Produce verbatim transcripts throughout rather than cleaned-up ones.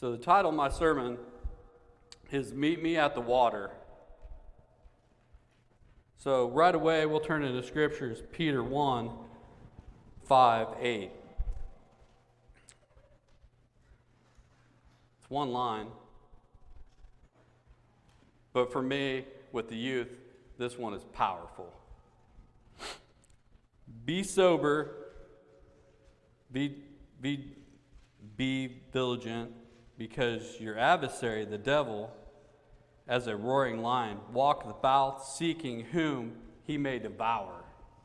So the title of my sermon is Meet Me at the Water. So right away we'll turn into Scriptures, Peter one, five, eight. It's one line. But for me, with the youth, this one is powerful. Be sober, be, be, be diligent, because your adversary, the devil, as a roaring lion, walketh about seeking whom he may devour.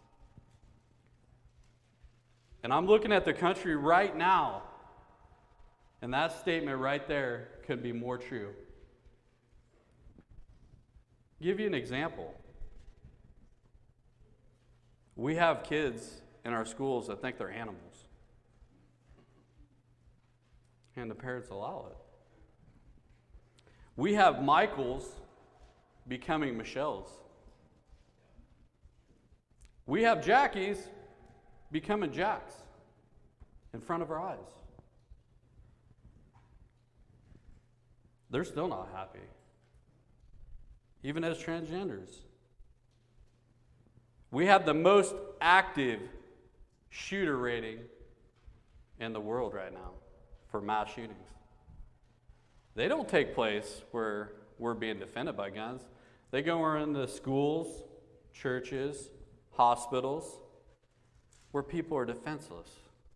And I'm looking at the country right now, and that statement right there could be more true. Give you an example. We have kids in our schools that think they're animals. And the parents allow it. We have Michaels becoming Michelles. We have Jackies becoming Jacks in front of our eyes. They're still not happy. Even as transgenders. We have the most active shooter rating in the world right now for mass shootings. They don't take place where we're being defended by guns. They go into schools, churches, hospitals, where people are defenseless.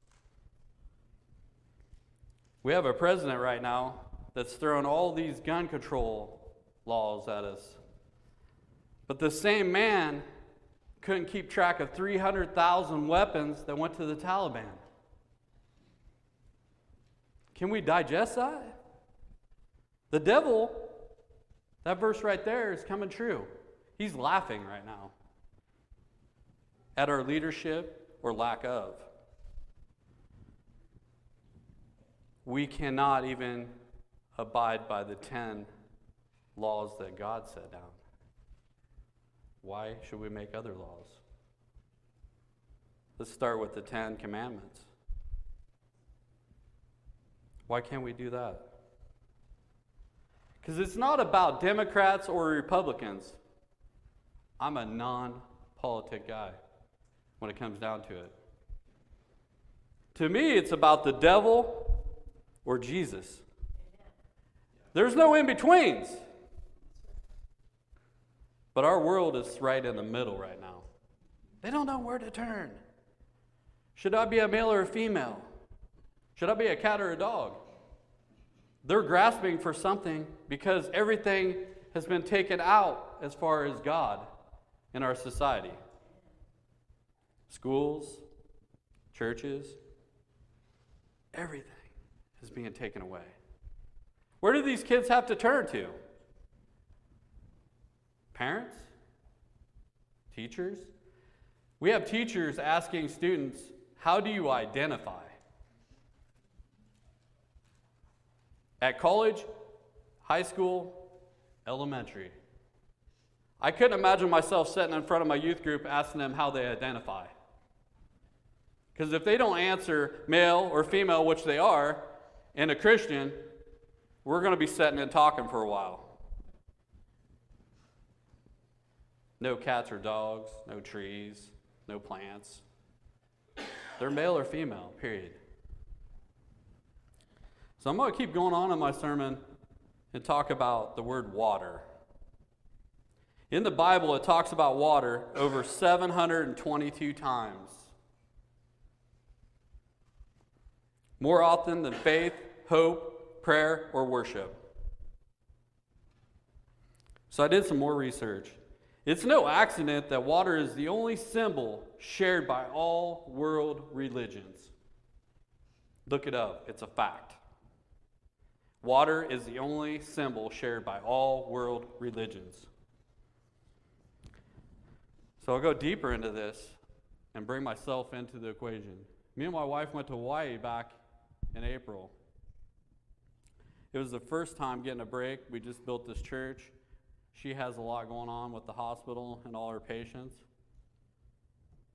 We have a president right now that's throwing all these gun control laws at us. But the same man couldn't keep track of three hundred thousand weapons that went to the Taliban. Can we digest that? The devil, that verse right there is coming true. He's laughing right now at our leadership or lack of. We cannot even abide by the ten laws that God set down. Why should we make other laws? Let's start with the Ten Commandments. Why can't we do that? Because it's not about Democrats or Republicans. I'm a non-politic guy when it comes down to it. To me, it's about the devil or Jesus. There's no in-betweens. But our world is right in the middle right now. They don't know where to turn. Should I be a male or a female? Should I be a cat or a dog? They're grasping for something because everything has been taken out as far as God in our society. Schools, churches, everything is being taken away. Where do these kids have to turn to? Parents? Teachers? We have teachers asking students, how do you identify? At college, high school, elementary. I couldn't imagine myself sitting in front of my youth group asking them how they identify. Because if they don't answer male or female, which they are, and a Christian, we're going to be sitting and talking for a while. No cats or dogs, no trees, no plants. They're male or female, period. So I'm going to keep going on in my sermon and talk about the word water. In the Bible, it talks about water over seven hundred twenty-two times. More often than faith, hope, prayer, or worship. So I did some more research. It's no accident that water is the only symbol shared by all world religions. Look it up. It's a fact. Water is the only symbol shared by all world religions. So I'll go deeper into this and bring myself into the equation. Me and my wife went to Hawaii back in April. It was the first time getting a break. We just built this church. She has a lot going on with the hospital and all her patients.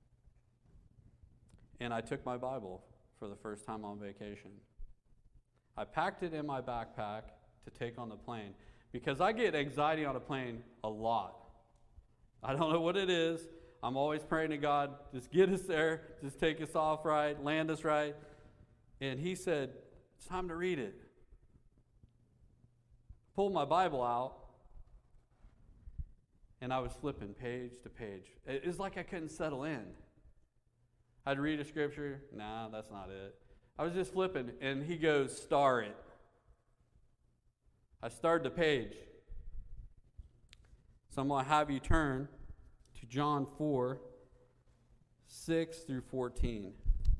And I took my Bible for the first time on vacation. I packed it in my backpack to take on the plane because I get anxiety on a plane a lot. I don't know what it is. I'm always praying to God, just get us there, just take us off right, land us right. And he said, it's time to read it. Pulled my Bible out, and I was flipping page to page. It was like I couldn't settle in. I'd read a scripture. Nah, that's not it. I was just flipping, and he goes, star it. I started the page. So I'm going to have you turn to John four, six through fourteen.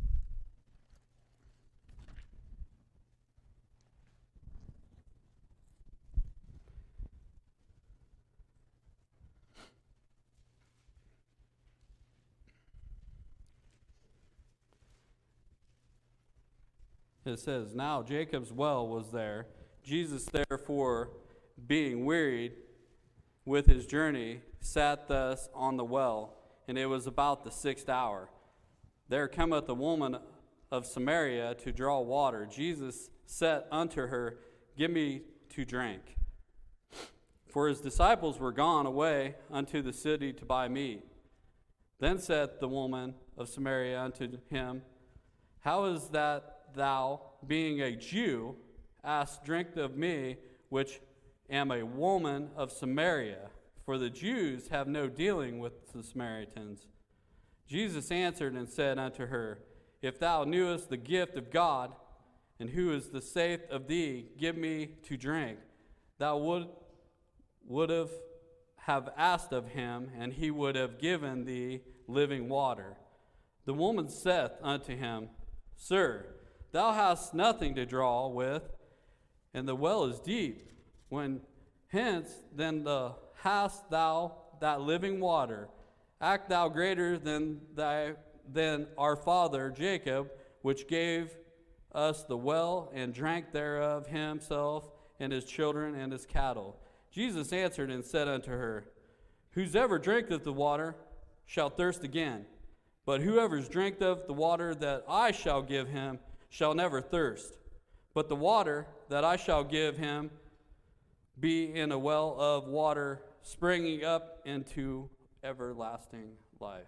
It says, now Jacob's well was there. Jesus, therefore, being wearied with his journey, sat thus on the well, and it was about the sixth hour. There cometh a woman of Samaria to draw water. Jesus said unto her, give me to drink. For his disciples were gone away unto the city to buy meat. Then said the woman of Samaria unto him, how is that thou, being a Jew, ask drink of me, which am a woman of Samaria? For the Jews have no dealing with the Samaritans. Jesus answered and said unto her, if thou knewest the gift of God, and who is the saith of thee, give me to drink, thou would would have have asked of him, and he would have given thee living water. The woman saith unto him, Sir, thou hast nothing to draw with, and the well is deep. When hence then the hast thou that living water? Act thou greater than thy than our father Jacob, which gave us the well, and drank thereof himself and his children and his cattle. Jesus answered and said unto her, whosoever drinketh the water shall thirst again, but whoever drinketh of the water that I shall give him shall never thirst. But the water that I shall give him be in a well of water springing up into everlasting life.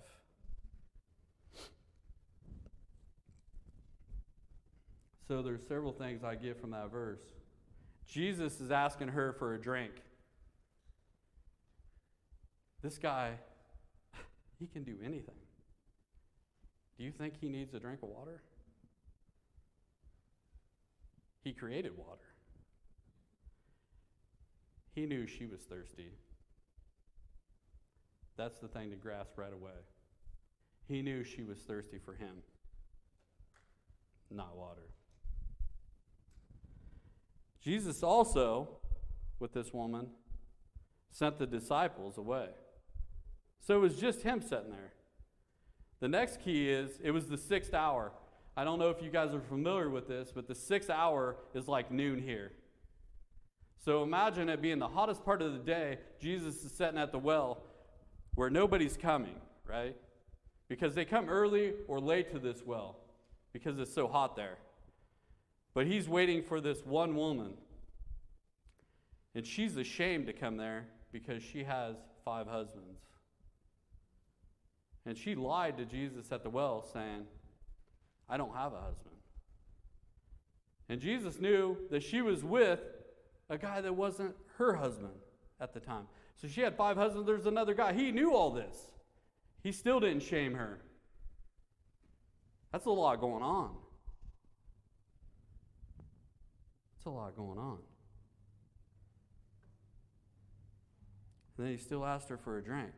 So there's several things I get from that verse. Jesus is asking her for a drink. This guy, he can do anything. Do you think he needs a drink of water? He created water. He knew she was thirsty. That's the thing to grasp right away. He knew she was thirsty for him, not water. Jesus also, with this woman, sent the disciples away. So it was just him sitting there. The next key is, it was the sixth hour. I don't know if you guys are familiar with this, but the sixth hour is like noon here. So imagine it being the hottest part of the day. Jesus is sitting at the well where nobody's coming, right? Because they come early or late to this well because it's so hot there. But he's waiting for this one woman. And she's ashamed to come there because she has five husbands. And she lied to Jesus at the well saying, I don't have a husband. And Jesus knew that she was with a guy that wasn't her husband at the time. So she had five husbands, there's another guy. He knew all this. He still didn't shame her. That's a lot going on. That's a lot going on. And then he still asked her for a drink.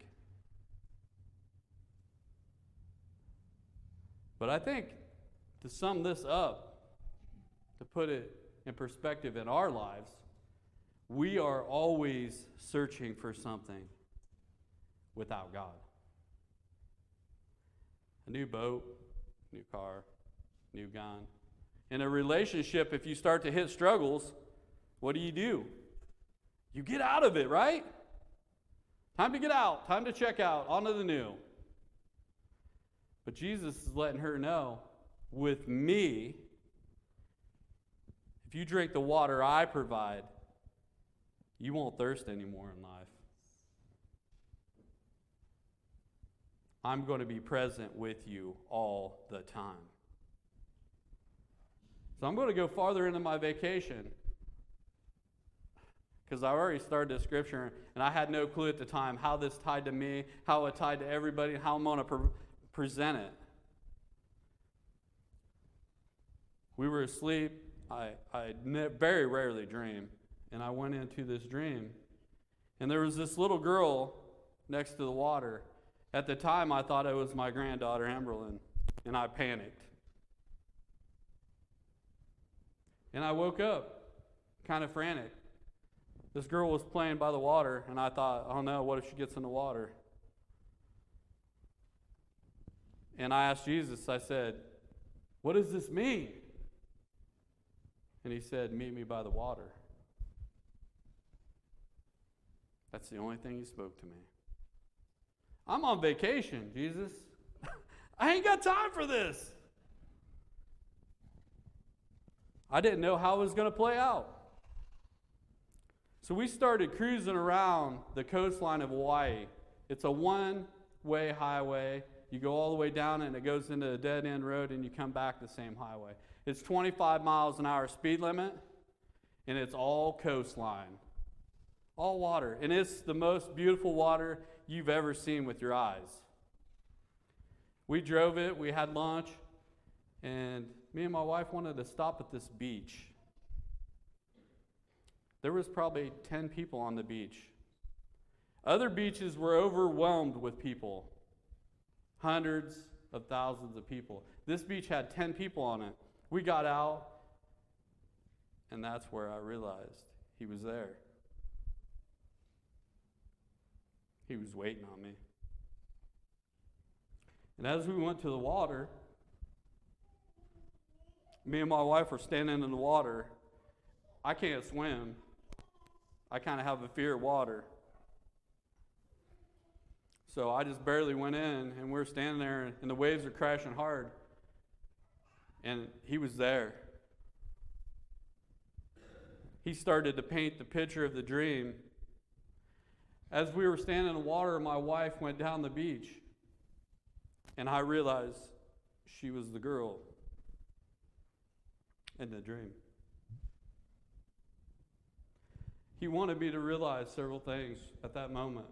But I think to sum this up, to put it in perspective in our lives, we are always searching for something without God. A new boat, new car, new gun. In a relationship, if you start to hit struggles, what do you do? You get out of it, right? Time to get out. Time to check out. On to the new. But Jesus is letting her know, with me, If you drink the water I provide, you won't thirst anymore in life. I'm going to be present with you all the time. So I'm going to go farther into my vacation, because I already started the scripture, and I had no clue at the time how this tied to me, how it tied to everybody, and how I'm going to pre- present it. We were asleep. I, I ne- very rarely dream, and I went into this dream, and there was this little girl next to the water. At the time, I thought it was my granddaughter, Amberlyn, and I panicked. And I woke up kind of frantic. This girl was playing by the water, and I thought, oh no, what if she gets in the water? And I asked Jesus, I said, what does this mean? And he said, meet me by the water. That's the only thing he spoke to me. I'm on vacation, Jesus. I ain't got time for this. I didn't know how it was going to play out. So we started cruising around the coastline of Hawaii. It's a one-way highway. You go all the way down and it goes into a dead-end road and you come back the same highway. It's twenty-five miles an hour speed limit, and it's all coastline. All water. And it's the most beautiful water you've ever seen with your eyes. We drove it, we had lunch, and me and my wife wanted to stop at this beach. There was probably ten people on the beach. Other beaches were overwhelmed with people. Hundreds of thousands of people. This beach had ten people on it. We got out, and that's where I realized he was there. He was waiting on me. And as we went to the water, me and my wife were standing in the water. I can't swim. I kind of have a fear of water. So I just barely went in, and we're standing there, and the waves are crashing hard. And he was there. He started to paint the picture of the dream. As we were standing in the water, my wife went down the beach, and I realized she was the girl in the dream. He wanted me to realize several things at that moment.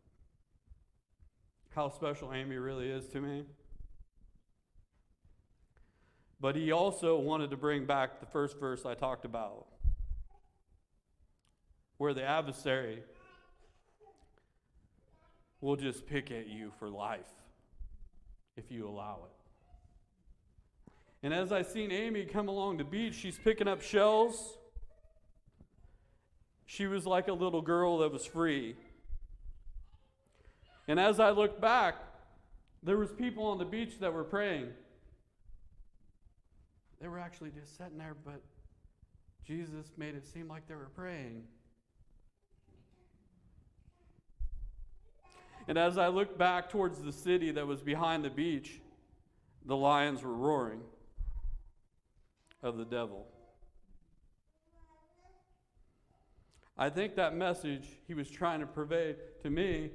How special Amy really is to me. But he also wanted to bring back the first verse I talked about, where the adversary will just pick at you for life if you allow it. And as I seen Amy come along the beach, she's picking up shells. She was like a little girl that was free. And as I looked back, there was people on the beach that were praying. They were actually just sitting there, but Jesus made it seem like they were praying. And as I looked back towards the city that was behind the beach, the lions were roaring of the devil. I think that message he was trying to convey to me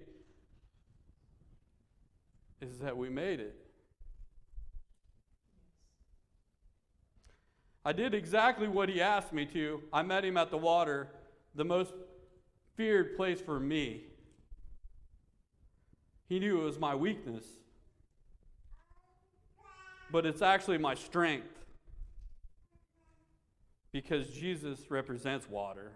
is that we made it. I did exactly what he asked me to. I met him at the water, the most feared place for me. He knew it was my weakness, but it's actually my strength, because Jesus represents water.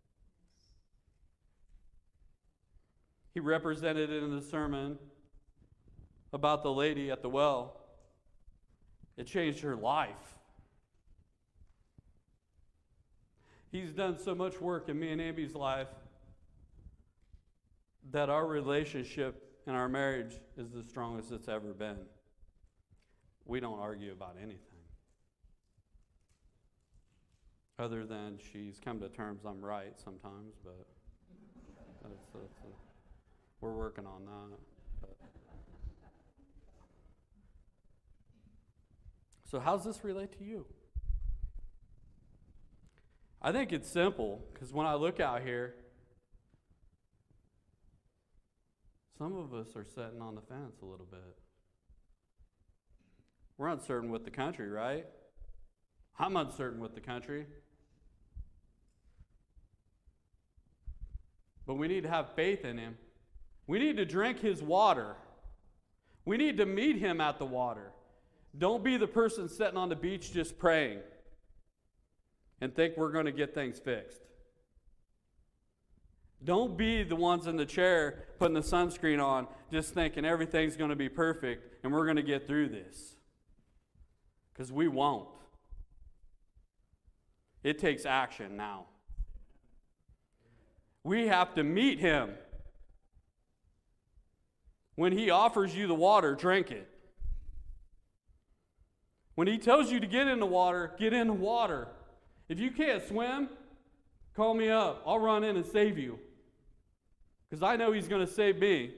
He represented it in the sermon about the lady at the well. It changed her life. He's done so much work in me and Amy's life that our relationship and our marriage is the strongest it's ever been. We don't argue about anything. Other than she's come to terms I'm right sometimes, but that's, that's a, we're working on that. But. So how does this relate to you? I think it's simple, because when I look out here, some of us are sitting on the fence a little bit. We're uncertain with the country, right? I'm uncertain with the country. But we need to have faith in him. We need to drink his water. We need to meet him at the water. Don't be the person sitting on the beach just praying and think we're going to get things fixed. Don't be the ones in the chair putting the sunscreen on just thinking everything's going to be perfect and we're going to get through this. Because we won't. It takes action now. We have to meet him. When he offers you the water, drink it. When he tells you to get in the water, get in the water. If you can't swim, call me up. I'll run in and save you. Because I know he's going to save me.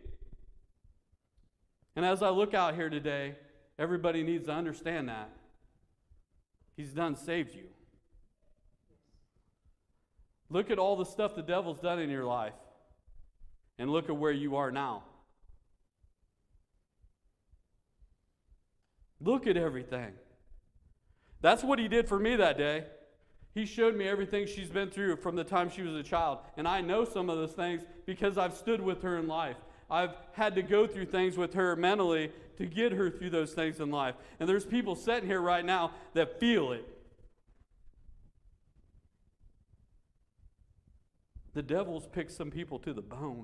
And as I look out here today, everybody needs to understand that. He's done saved you. Look at all the stuff the devil's done in your life. And look at where you are now. Look at everything. That's what he did for me that day. He showed me everything she's been through from the time she was a child. And I know some of those things because I've stood with her in life. I've had to go through things with her mentally to get her through those things in life. And there's people sitting here right now that feel it. The devil's picked some people to the bone.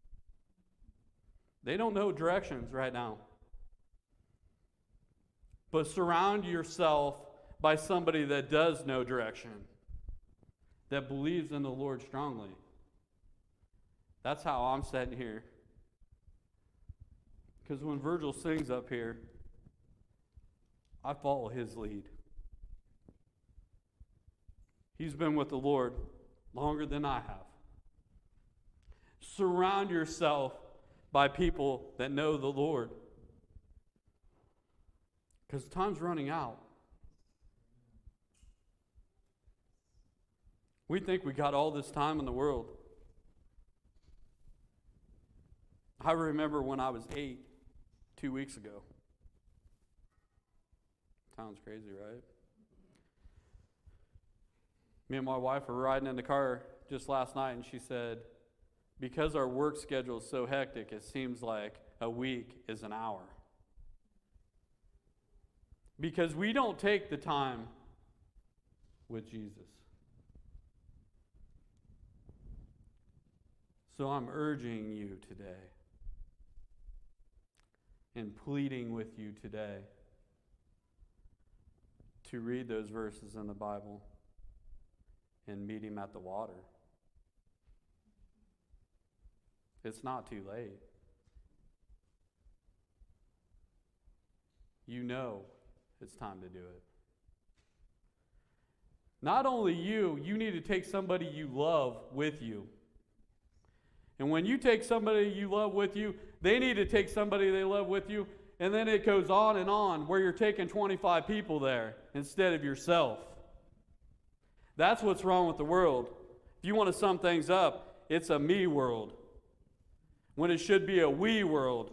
They don't know directions right now. But surround yourself by somebody that does know direction, that believes in the Lord strongly. That's how I'm sitting here. Because when Virgil sings up here, I follow his lead. He's been with the Lord longer than I have. Surround yourself by people that know the Lord. Because time's running out. We think we got all this time in the world. I remember when I was eight, two weeks ago. Sounds crazy, right? Me and my wife were riding in the car just last night, and she said, because our work schedule is so hectic, it seems like a week is an hour. Because we don't take the time with Jesus. So I'm urging you today and pleading with you today to read those verses in the Bible and meet him at the water. It's not too late. You know it's time to do it. Not only you, you need to take somebody you love with you. And when you take somebody you love with you, they need to take somebody they love with you, and then it goes on and on where you're taking twenty-five people there instead of yourself. That's what's wrong with the world. If you want to sum things up, it's a me world when it should be a we world.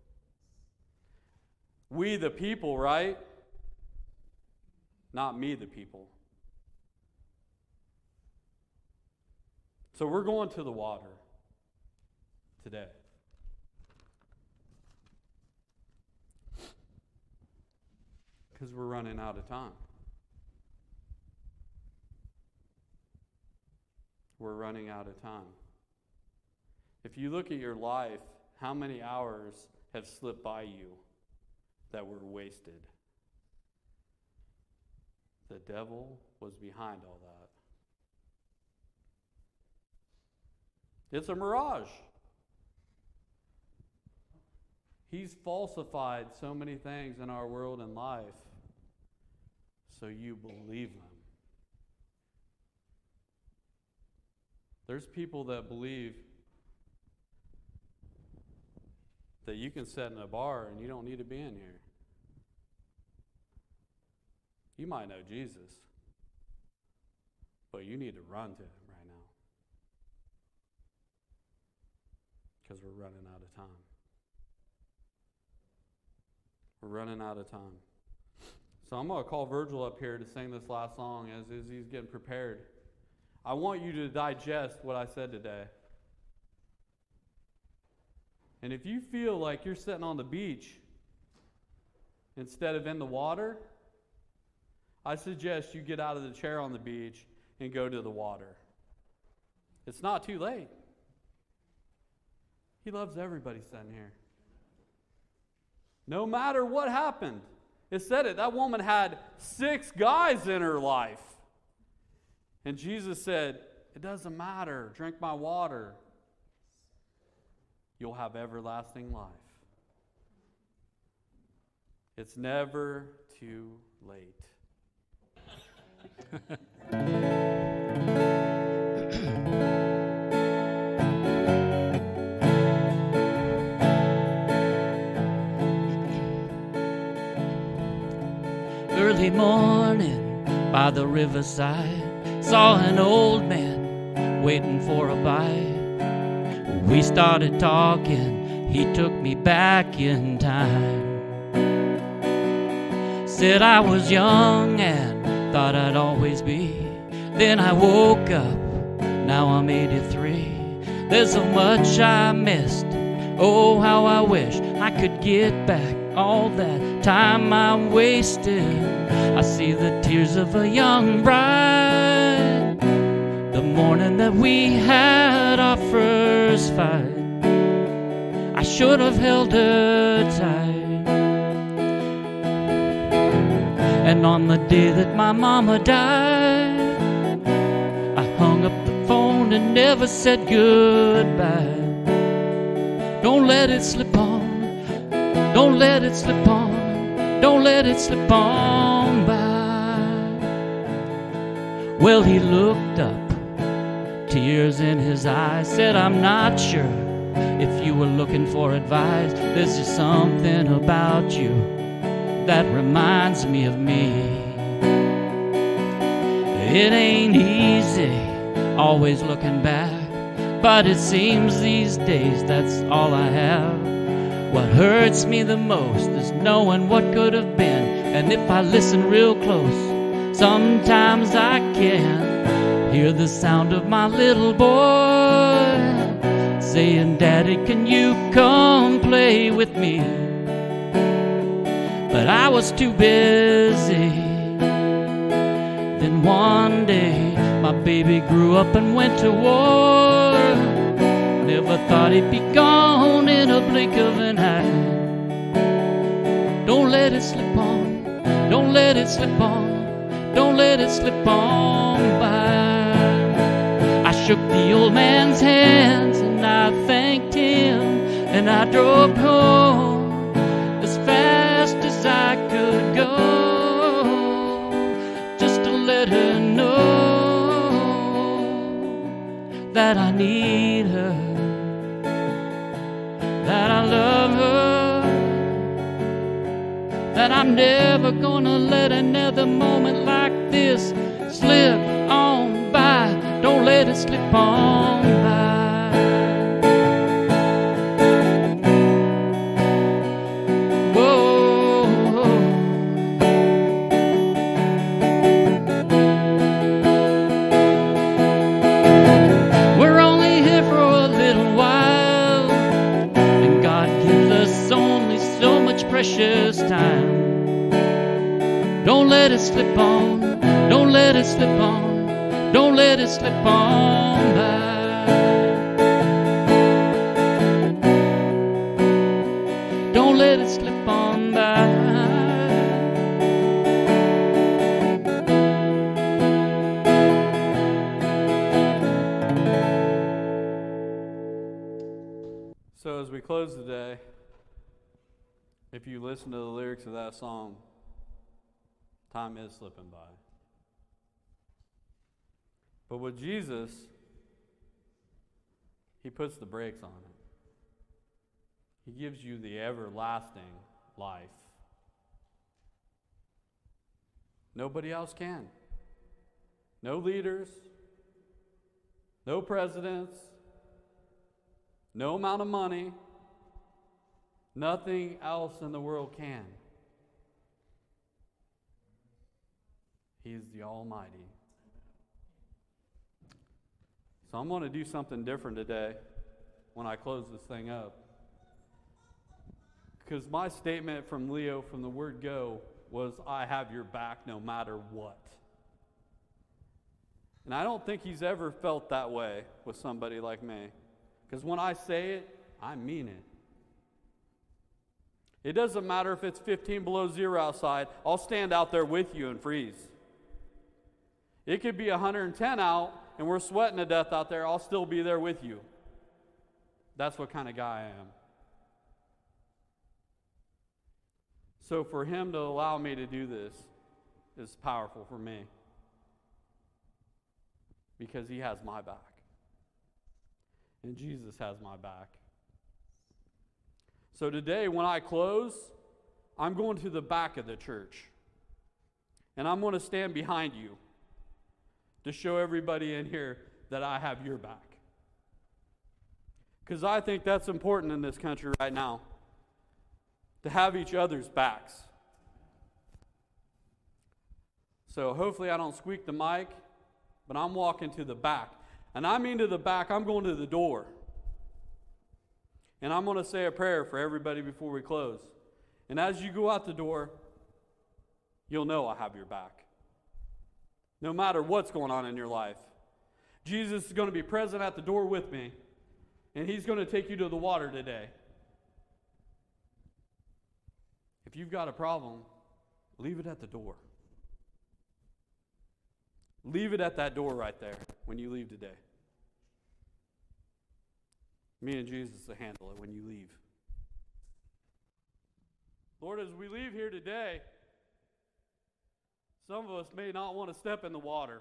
We the people, right? Not me the people. So we're going to the water today. Because we're running out of time. We're running out of time. If you look at your life, how many hours have slipped by you that were wasted? The devil was behind all that. It's a mirage. He's falsified so many things in our world and life so you believe them. There's people that believe that you can sit in a bar and you don't need to be in here. You might know Jesus, But you need to run to him right now. Because we're running out of time. We're running out of time. So I'm going to call Virgil up here to sing this last song as, as he's getting prepared. I want you to digest what I said today. And if you feel like you're sitting on the beach instead of in the water, I suggest you get out of the chair on the beach and go to the water. It's not too late. He loves everybody sitting here. No matter what happened. It said it. That woman had six guys in her life. And Jesus said, it doesn't matter. Drink my water. You'll have everlasting life. It's never too late. Early morning by the riverside, saw an old man waiting for a bite. We started talking, he took me back in time. Said I was young and thought I'd always be. Then I woke up, now I'm eighty-three. There's so much I missed, oh how I wish I could get back all that time I wasted. I see the tears of a young bride, the morning that we had our first fight. I should have held her tight. And on the day that my mama died, I hung up the phone and never said goodbye. Don't let it slip on. Don't let it slip on, don't let it slip on by. Well, he looked up, tears in his eyes, said, I'm not sure if you were looking for advice. There's just something about you that reminds me of me. It ain't easy, always looking back, but it seems these days that's all I have. What hurts me the most is knowing what could have been. And if I listen real close, sometimes I can hear the sound of my little boy saying, Daddy, can you come play with me? But I was too busy. Then one day my baby grew up and went to war. Never thought he'd be gone in a blink of an eye. Don't let it slip on, don't let it slip on, don't let it slip on by. I shook the old man's hands and I thanked him, and I drove home as fast as I could go, just to let her know that I need her, that I love her, that I'm never gonna let another moment like this slip on by. Don't let it slip on by. Whoa, we're only here for a little while, and God gives us only so much precious time. Don't let it slip on, don't let it slip on, don't let it slip on by. Don't let it slip on by. So as we close today, if you listen to the lyrics of that song, time is slipping by. But with Jesus, he puts the brakes on it. He gives you the everlasting life. Nobody else can. no leaders, no presidents, no amount of money, nothing else in the world can. He is the Almighty. So I'm going to do something different today when I close this thing up. Because my statement from Leo from the word go was, I have your back no matter what. And I don't think he's ever felt that way with somebody like me. Because when I say it, I mean it. It doesn't matter if it's fifteen below zero outside, I'll stand out there with you and freeze. It could be one hundred ten out and we're sweating to death out there, I'll still be there with you. That's what kind of guy I am. So for him to allow me to do this is powerful for me. Because he has my back. And Jesus has my back. So today when I close, I'm going to the back of the church. And I'm going to stand behind you to show everybody in here that I have your back. Because I think that's important in this country right now, to have each other's backs. So hopefully I don't squeak the mic, but I'm walking to the back. And I mean to the back, I'm going to the door. And I'm going to say a prayer for everybody before we close. And as you go out the door, you'll know I have your back. No matter what's going on in your life. Jesus is going to be present at the door with me. And he's going to take you to the water today. If you've got a problem, leave it at the door. Leave it at that door right there when you leave today. Me and Jesus will handle it when you leave. Lord, as we leave here today, some of us may not want to step in the water.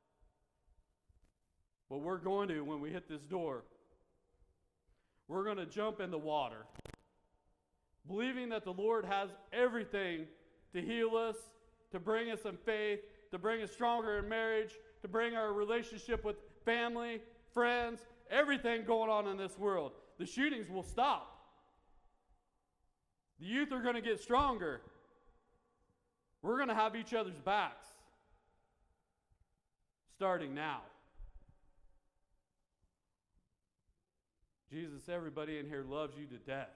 But we're going to when we hit this door. We're going to jump in the water, believing that the Lord has everything to heal us, to bring us in faith, to bring us stronger in marriage, to bring our relationship with family, friends, everything going on in this world. The shootings will stop. The youth are going to get stronger. We're going to have each other's backs. Starting now. Jesus, everybody in here loves you to death.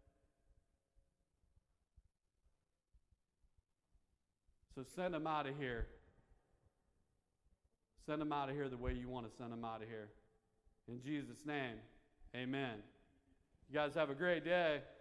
So send them out of here. Send them out of here the way you want to send them out of here. In Jesus' name, amen. You guys have a great day.